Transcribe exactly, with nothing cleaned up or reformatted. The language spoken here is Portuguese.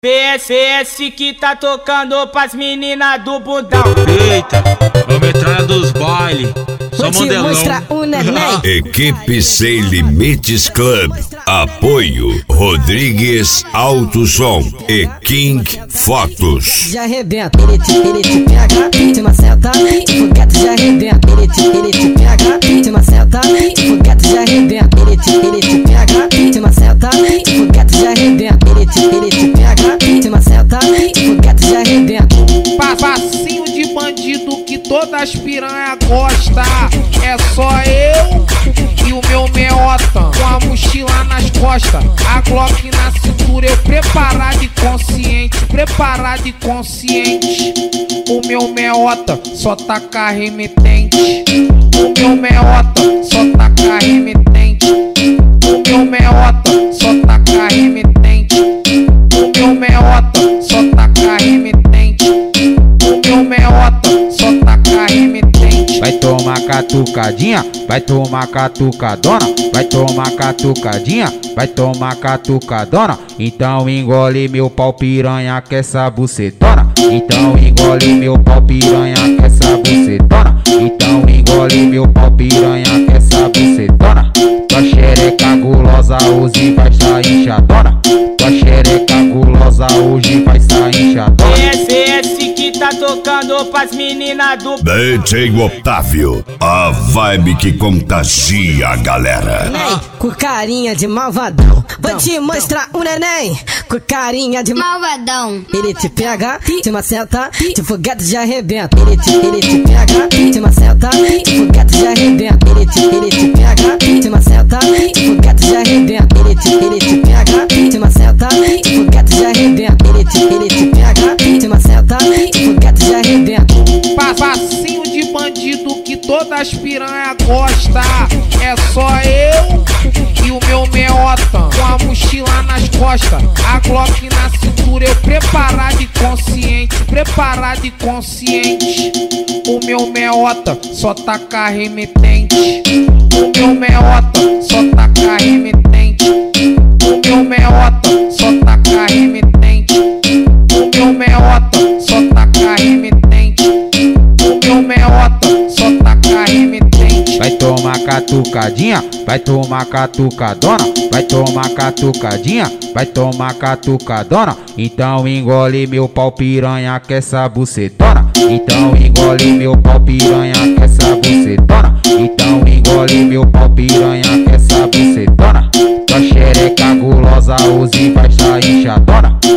P S S que tá tocando pras meninas do bundão. Eita, vamos entrar dos bailes. Só modelão. Mostra o neném. Equipe Sem Limites Club. Apoio Rodrigues Alto Som e King Fotos. Já arrebenta, ele te, ele te pega, te maceta, de foguete já arrebenta, ele te, ele te pega, te maceta, de foguete já arrebenta, ele te, ele te pega, te maceta, de foguete já arrebenta, ele te, ele te pega, te maceta, de foguete já arrebenta. Passinho de bandido que todas as piranha gosta. É só eu e o meu meota, com a mochila nas costas, a Glock na cintura, eu preparado e consciente, preparado e consciente. O meu meota só taca remetente, o meu meota só taca remetente, o meu meota só taca remetente, o meu meota só taca remetente, o meu meota só taca remetente. Vai tomar catucadinha, vai tomar catucadona, vai tomar catucadinha, vai tomar catucadona. Então engole meu pau piranha que essa bucetona. Então engole meu pau piranha que essa bucetona. Então engole meu pau piranha que essa bucetona. Tua xereca gulosa hoje vai sair inchadona. Tua xereca gulosa hoje vai sair inchadona. P S S que tá tocando pras meninas do D J Otávio, a vibe que contagia a galera. Neném, com carinha de malvadão, vou te mostrar o neném, com carinha de malvadão. Ele te pega, te maceta, de foguete já arrebenta. Ele te, ele te pega, te maceta, de foguete já arrebenta. Ele te, ele te pega, te maceta, de foguete já arrebenta. Ele te, ele te pega, te maceta, de foguete já arrebenta. Ele te, ele te pega, te maceta, de foguete já arrebenta. Passinho de bandido que todas as piranha gosta. É só eu e o meu meota, com a mochila nas costas, a Glock na cintura, eu preparado e consciente, preparado e consciente. O meu meota só taca remetente, o meu meota só taca remetente, o meu meota só taca remetente, o meu meota só taca remetente, o meu meota só taca remetente. Vai tomar catucadinha, vai tomar catucadona, vai tomar catucadinha, vai tomar catucadona. Então engole meu pau piranha que essa bucetona. Então engole meu pau piranha que essa bucetona. Então engole meu pau piranha que essa bucetona. Tua xereca gulosa hoje vai sair inchadona.